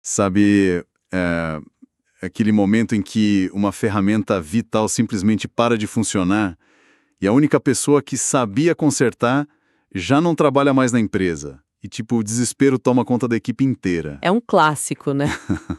Sabe, aquele momento em que uma ferramenta vital simplesmente para de funcionar e a única pessoa que sabia consertar já não trabalha mais na empresa. E, tipo, o desespero toma conta da equipe inteira. É um clássico, né?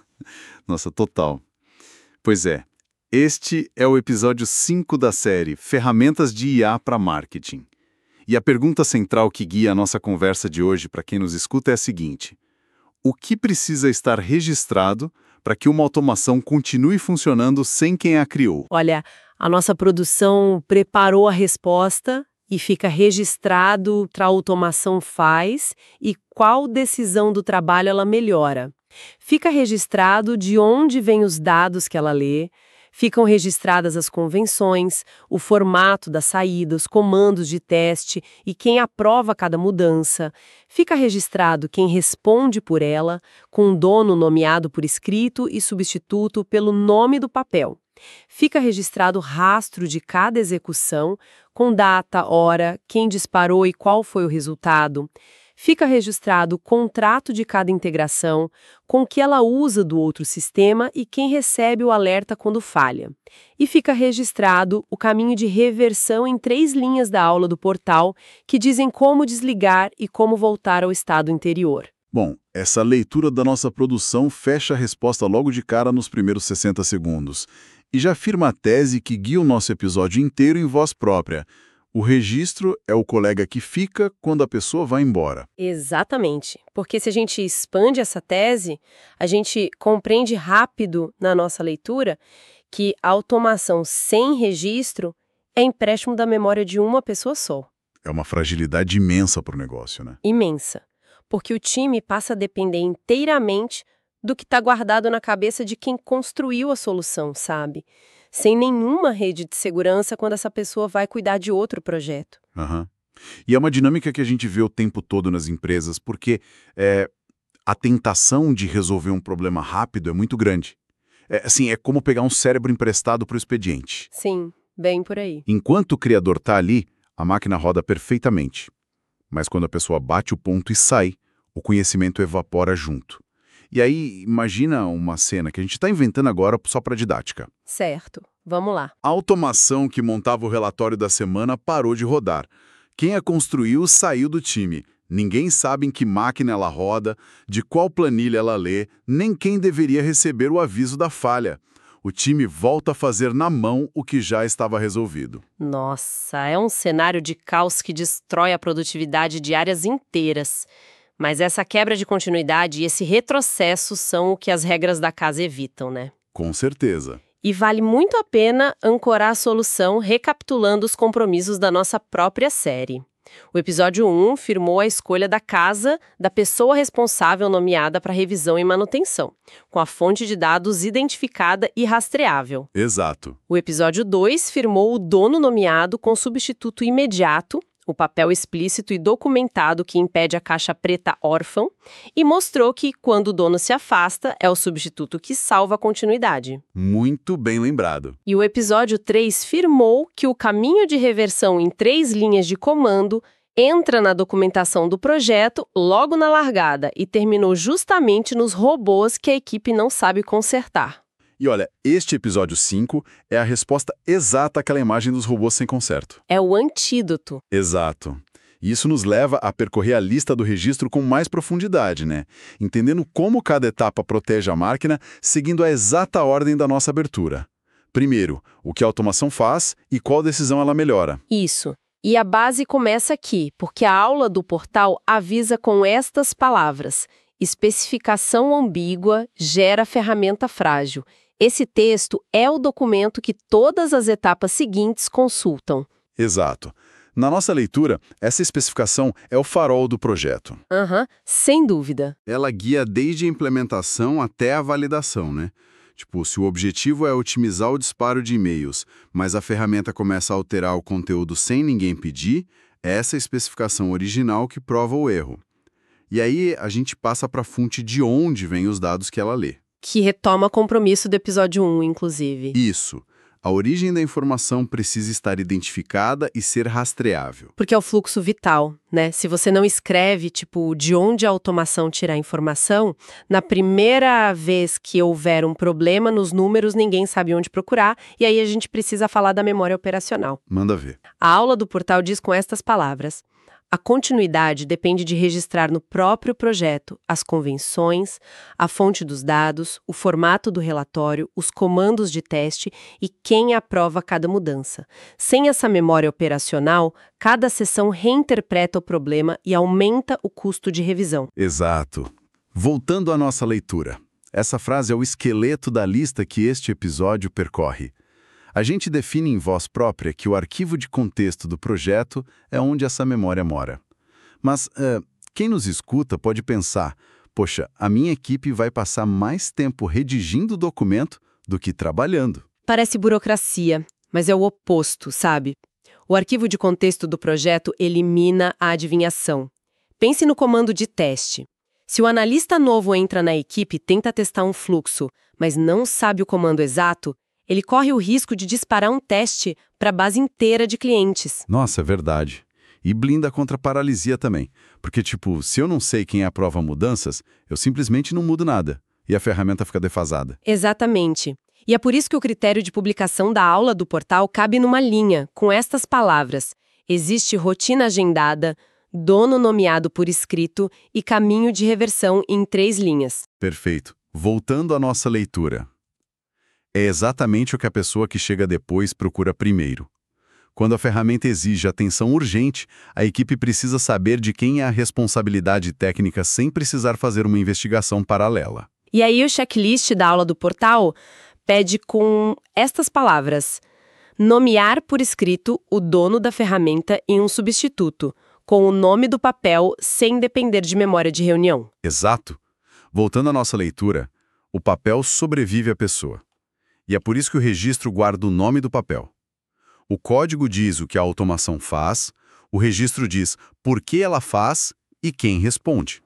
Nossa, total. Pois é, este é o episódio 5 da série Ferramentas de IA para Marketing. E a pergunta central que guia a nossa conversa de hoje para quem nos escuta é a seguinte: o que precisa estar registrado para que uma automação continue funcionando sem quem a criou? Olha, a nossa produção preparou a resposta e fica registrado que a automação faz e qual decisão do trabalho ela melhora. Fica registrado de onde vêm os dados que ela lê, ficam registradas as convenções, o formato da saída, os comandos de teste e quem aprova cada mudança. Fica registrado quem responde por ela, com um dono nomeado por escrito e substituto pelo nome do papel. Fica registrado o rastro de cada execução, com data, hora, quem disparou e qual foi o resultado. Fica registrado o contrato de cada integração, com que ela usa do outro sistema e quem recebe o alerta quando falha. E fica registrado o caminho de reversão em 3 linhas da aula do portal, que dizem como desligar e como voltar ao estado anterior. Bom, essa leitura da nossa produção fecha a resposta logo de cara nos primeiros 60 segundos. E já afirma a tese que guia o nosso episódio inteiro em voz própria. O registro é o colega que fica quando a pessoa vai embora. Exatamente, porque se a gente expande essa tese, a gente compreende rápido na nossa leitura que a automação sem registro é empréstimo da memória de uma pessoa só. É uma fragilidade imensa para o negócio, né? Imensa, porque o time passa a depender inteiramente do que está guardado na cabeça de quem construiu a solução, sabe? Sem nenhuma rede de segurança quando essa pessoa vai cuidar de outro projeto. Uhum. E é uma dinâmica que a gente vê o tempo todo nas empresas, porque a tentação de resolver um problema rápido é muito grande. É como pegar um cérebro emprestado para o expediente. Sim, bem por aí. Enquanto o criador está ali, a máquina roda perfeitamente. Mas quando a pessoa bate o ponto e sai, o conhecimento evapora junto. E aí, imagina uma cena que a gente está inventando agora só para didática. Certo, vamos lá. A automação que montava o relatório da semana parou de rodar. Quem a construiu saiu do time. Ninguém sabe em que máquina ela roda, de qual planilha ela lê, nem quem deveria receber o aviso da falha. O time volta a fazer na mão o que já estava resolvido. Nossa, é um cenário de caos que destrói a produtividade de áreas inteiras. Mas essa quebra de continuidade e esse retrocesso são o que as regras da casa evitam, né? Com certeza. E vale muito a pena ancorar a solução recapitulando os compromissos da nossa própria série. O episódio 1 firmou a escolha da casa da pessoa responsável nomeada para revisão e manutenção, com a fonte de dados identificada e rastreável. Exato. O episódio 2 firmou o dono nomeado com substituto imediato, o papel explícito e documentado que impede a caixa preta órfã, e mostrou que, quando o dono se afasta, é o substituto que salva a continuidade. Muito bem lembrado. E o episódio 3 firmou que o caminho de reversão em 3 linhas de comando entra na documentação do projeto logo na largada e terminou justamente nos robôs que a equipe não sabe consertar. E olha, este episódio 5 é a resposta exata àquela imagem dos robôs sem conserto. É o antídoto. Exato. E isso nos leva a percorrer a lista do registro com mais profundidade, né? Entendendo como cada etapa protege a máquina, seguindo a exata ordem da nossa abertura. Primeiro, o que a automação faz e qual decisão ela melhora. Isso. E a base começa aqui, porque a aula do portal avisa com estas palavras: especificação ambígua gera ferramenta frágil. Esse texto é o documento que todas as etapas seguintes consultam. Exato. Na nossa leitura, essa especificação é o farol do projeto. Sem dúvida. Ela guia desde a implementação até a validação, né? Tipo, se o objetivo é otimizar o disparo de e-mails, mas a ferramenta começa a alterar o conteúdo sem ninguém pedir, é essa especificação original que prova o erro. E aí a gente passa para a fonte de onde vêm os dados que ela lê. Que retoma compromisso do episódio 1, inclusive. Isso. A origem da informação precisa estar identificada e ser rastreável. Porque é o fluxo vital, né? Se você não escreve, tipo, de onde a automação tira a informação, na primeira vez que houver um problema nos números, ninguém sabe onde procurar, e aí a gente precisa falar da memória operacional. Manda ver. A aula do portal diz com estas palavras: a continuidade depende de registrar no próprio projeto as convenções, a fonte dos dados, o formato do relatório, os comandos de teste e quem aprova cada mudança. Sem essa memória operacional, cada sessão reinterpreta o problema e aumenta o custo de revisão. Exato. Voltando à nossa leitura. Essa frase é o esqueleto da lista que este episódio percorre. A gente define em voz própria que o arquivo de contexto do projeto é onde essa memória mora. Mas quem nos escuta pode pensar, poxa, a minha equipe vai passar mais tempo redigindo o documento do que trabalhando. Parece burocracia, mas é o oposto, sabe? O arquivo de contexto do projeto elimina a adivinhação. Pense no comando de teste. Se o analista novo entra na equipe e tenta testar um fluxo, mas não sabe o comando exato, ele corre o risco de disparar um teste para a base inteira de clientes. Nossa, é verdade. E blinda contra a paralisia também. Porque, se eu não sei quem aprova mudanças, eu simplesmente não mudo nada. E a ferramenta fica defasada. Exatamente. E é por isso que o critério de publicação da aula do portal cabe numa linha, com estas palavras: existe rotina agendada, dono nomeado por escrito e caminho de reversão em 3 linhas. Perfeito. Voltando à nossa leitura. É exatamente o que a pessoa que chega depois procura primeiro. Quando a ferramenta exige atenção urgente, a equipe precisa saber de quem é a responsabilidade técnica sem precisar fazer uma investigação paralela. E aí o checklist da aula do portal pede com estas palavras: nomear por escrito o dono da ferramenta e um substituto, com o nome do papel sem depender de memória de reunião. Exato. Voltando à nossa leitura, o papel sobrevive à pessoa. E é por isso que o registro guarda o nome do papel. O código diz o que a automação faz, o registro diz por que ela faz e quem responde.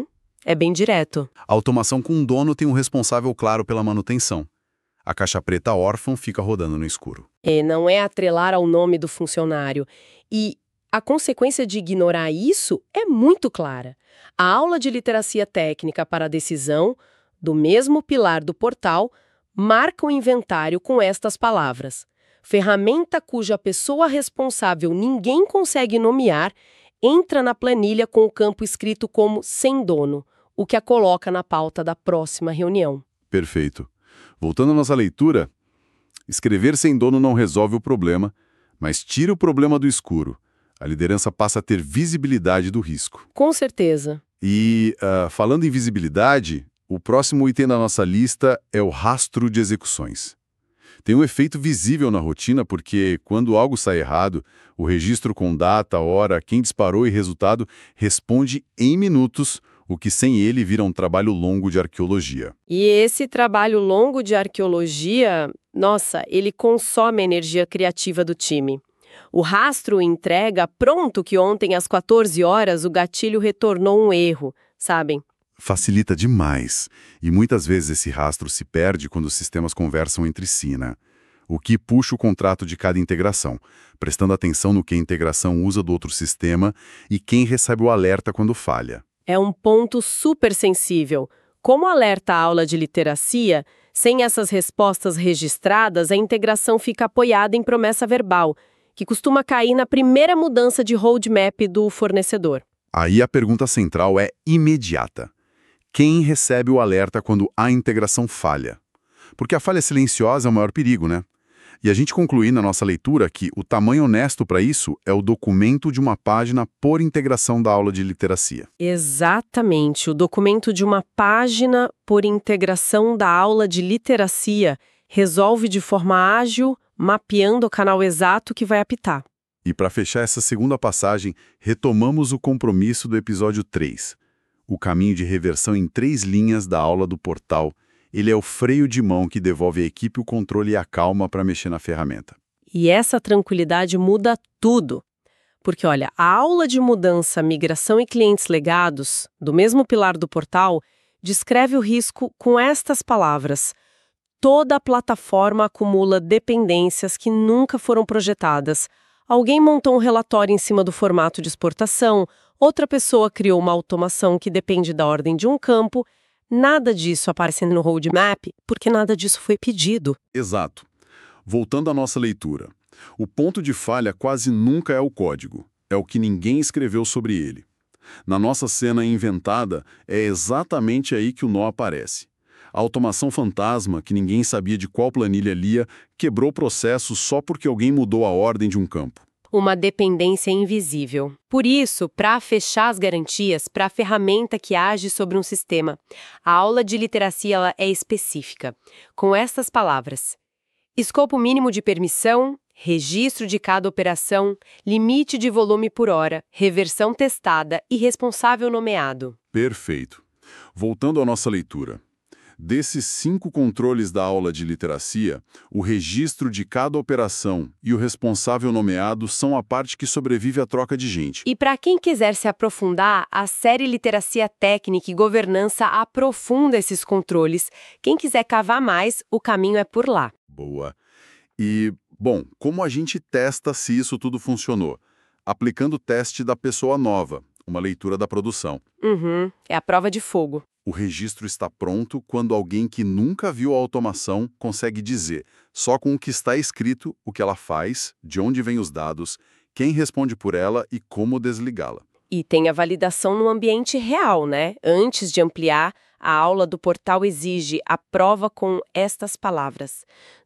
É bem direto. A automação com dono tem um responsável claro pela manutenção. A caixa preta órfã fica rodando no escuro. Não é atrelar ao nome do funcionário. E a consequência de ignorar isso é muito clara. A aula de literacia técnica para a decisão, do mesmo pilar do portal, marca o inventário com estas palavras: ferramenta cuja pessoa responsável ninguém consegue nomear, entra na planilha com o campo escrito como sem dono, o que a coloca na pauta da próxima reunião. Perfeito. Voltando à nossa leitura, escrever sem dono não resolve o problema, mas tira o problema do escuro. A liderança passa a ter visibilidade do risco. Com certeza. E, falando em visibilidade, o próximo item da nossa lista é o rastro de execuções. Tem um efeito visível na rotina porque, quando algo sai errado, o registro com data, hora, quem disparou e resultado responde em minutos, o que sem ele vira um trabalho longo de arqueologia. E esse trabalho longo de arqueologia, nossa, ele consome a energia criativa do time. O rastro entrega pronto que ontem às 14 horas o gatilho retornou um erro, sabem? Facilita demais. E muitas vezes esse rastro se perde quando os sistemas conversam entre si, né? O que puxa o contrato de cada integração, prestando atenção no que a integração usa do outro sistema e quem recebe o alerta quando falha. É um ponto super sensível. Como alerta a aula de literacia, sem essas respostas registradas, a integração fica apoiada em promessa verbal, que costuma cair na primeira mudança de roadmap do fornecedor. Aí a pergunta central é imediata. Quem recebe o alerta quando a integração falha? Porque a falha silenciosa é o maior perigo, né? E a gente conclui na nossa leitura que o tamanho honesto para isso é o documento de uma página por integração da aula de literacia. Exatamente, o documento de uma página por integração da aula de literacia resolve de forma ágil, mapeando o canal exato que vai apitar. E para fechar essa segunda passagem, retomamos o compromisso do episódio 3. O caminho de reversão em 3 linhas da aula do portal. Ele é o freio de mão que devolve à equipe o controle e a calma para mexer na ferramenta. E essa tranquilidade muda tudo. Porque, olha, a aula de mudança, migração e clientes legados, do mesmo pilar do portal, descreve o risco com estas palavras: Toda a plataforma acumula dependências que nunca foram projetadas. Alguém montou um relatório em cima do formato de exportação, outra pessoa criou uma automação que depende da ordem de um campo. Nada disso aparece no roadmap, porque nada disso foi pedido. Exato. Voltando à nossa leitura, o ponto de falha quase nunca é o código, é o que ninguém escreveu sobre ele. Na nossa cena inventada, é exatamente aí que o nó aparece. A automação fantasma, que ninguém sabia de qual planilha lia, quebrou o processo só porque alguém mudou a ordem de um campo. Uma dependência invisível. Por isso, para fechar as garantias, para a ferramenta que age sobre um sistema, a aula de literacia ela é específica, com essas palavras: escopo mínimo de permissão, registro de cada operação, limite de volume por hora, reversão testada e responsável nomeado. Perfeito. Voltando à nossa leitura. Desses 5 controles da aula de literacia, o registro de cada operação e o responsável nomeado são a parte que sobrevive à troca de gente. E para quem quiser se aprofundar, a série Literacia Técnica e Governança aprofunda esses controles. Quem quiser cavar mais, o caminho é por lá. Boa. E, bom, como a gente testa se isso tudo funcionou? Aplicando o teste da pessoa nova, uma leitura da produção. É a prova de fogo. O registro está pronto quando alguém que nunca viu a automação consegue dizer, só com o que está escrito, o que ela faz, de onde vêm os dados, quem responde por ela e como desligá-la. E tem a validação no ambiente real, né? Antes de ampliar, a aula do portal exige a prova com estas palavras: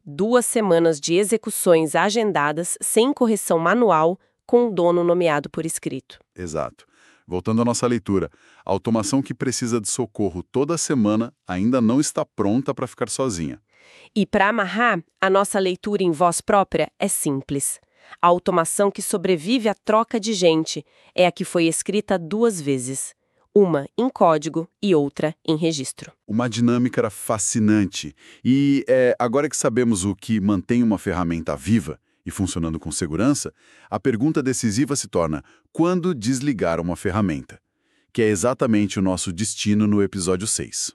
2 semanas de execuções agendadas sem correção manual, com o dono nomeado por escrito. Exato. Voltando à nossa leitura, a automação que precisa de socorro toda semana ainda não está pronta para ficar sozinha. E para amarrar, a nossa leitura em voz própria é simples. A automação que sobrevive à troca de gente é a que foi escrita 2 vezes. Uma em código e outra em registro. Uma dinâmica era fascinante. E agora que sabemos o que mantém uma ferramenta viva e funcionando com segurança, a pergunta decisiva se torna: quando desligar uma ferramenta? Que é exatamente o nosso destino no episódio 6.